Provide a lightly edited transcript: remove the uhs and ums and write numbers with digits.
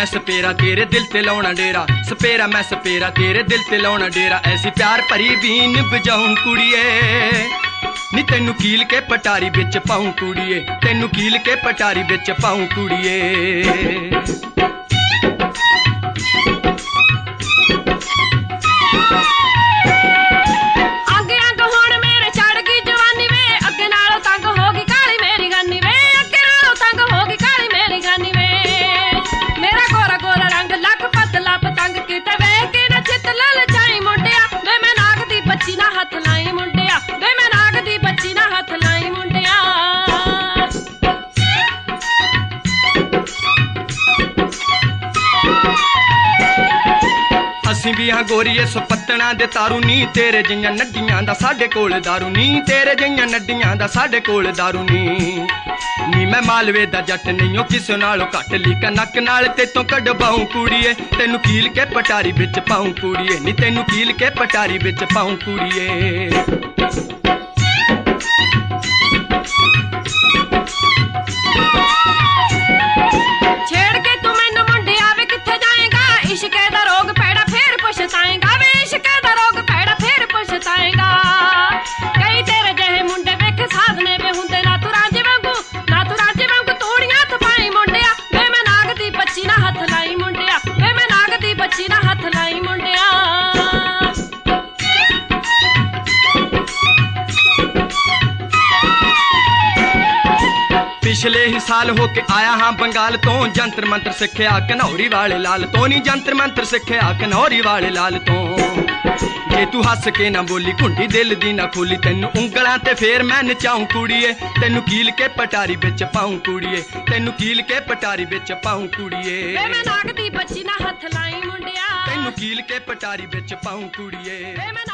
मैं सपेरा तेरे दिल ते लाउणा डेरा, सपेरा मैं सपेरा तेरे दिल ते लाउणा डेरा। ऐसी प्यार भरी बीन बजाऊं कुड़िए, नी तेनू कील के पटारी बिच पाऊं कुड़िए, तेनू कील के पटारी बिच पाऊं कुड़िए। ਅਸੀਂ ਵੀ ਹਾਂ ਗੋਰੀਏ ਸੁਪੱਤਣਾ ਦੇ ਤਾਰੂ ਨੀ, ਤੇਰੇ ਜਿਹੀਆਂ ਨੱਡੀਆਂ ਦਾ ਸਾਡੇ ਕੋਲ ਦਾਰੂ ਨੀ, ਤੇਰੇ ਜਿਹੀਆਂ ਨੱਡੀਆਂ ਦਾ ਸਾਡੇ ਕੋਲ ਦਾਰੂ ਨੀ। ਨੀ ਮੈਂ ਮਾਲਵੇ ਦਾ ਜੱਟ ਨਹੀਂ ਓ ਕਿਸੇ ਨਾਲੋਂ ਘੱਟ, ਲੀਕਾ ਨੱਕ ਨਾਲ ਤੇਤੋਂ ਕਢਵਾਉਂ ਕੁੜੀਏ, ਤੈਨੂੰ ਕੀਲ ਕੇ ਪਟਾਰੀ ਵਿੱਚ ਪਾਉਂ ਕੁੜੀਏ, ਨੀ ਤੈਨੂੰ ਕੀਲ ਕੇ ਪਟਾਰੀ ਵਿੱਚ ਪਾਉਂ ਕੁੜੀਏ। पिछले ही साल होके आया हाँ बंगाल तो, जंतर मंत्र सिखिया घनौरी वाले लाल तो, नी जंतर मंत्र सिखिया घनौरी वाले लाल तो। जे तू हस के ना बोली घुंडी दिल दी ना खोली, तेनू उंगलां ते फेर मैं नचाऊं कुड़िए, तेनू कील के पटारी बिच पाऊं कुड़िए, तेनू कील के पटारी बिच पाऊं कुड़िए। मैं नाग दी बच्ची ना हथ लाई मुंडिया, तेनू कील के पटारी बिच पाऊं कुड़िए।